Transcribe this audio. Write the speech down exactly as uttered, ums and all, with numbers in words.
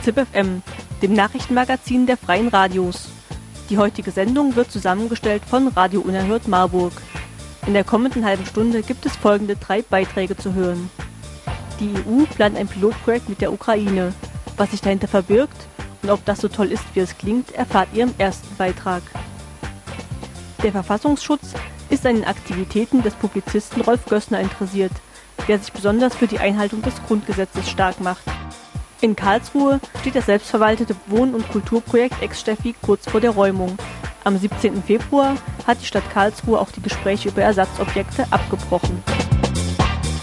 ZIP F M, dem Nachrichtenmagazin der Freien Radios. Die heutige Sendung wird zusammengestellt von Radio Unerhört Marburg. In der kommenden halben Stunde gibt es folgende drei Beiträge zu hören. Die E U plant ein Pilotprojekt mit der Ukraine. Was sich dahinter verbirgt und ob das so toll ist, wie es klingt, erfahrt ihr im ersten Beitrag. Der Verfassungsschutz ist an den Aktivitäten des Publizisten Rolf Gössner interessiert, der sich besonders für die Einhaltung des Grundgesetzes stark macht. In Karlsruhe steht das selbstverwaltete Wohn- und Kulturprojekt Ex-Steffi kurz vor der Räumung. Am siebzehnten Februar hat die Stadt Karlsruhe auch die Gespräche über Ersatzobjekte abgebrochen.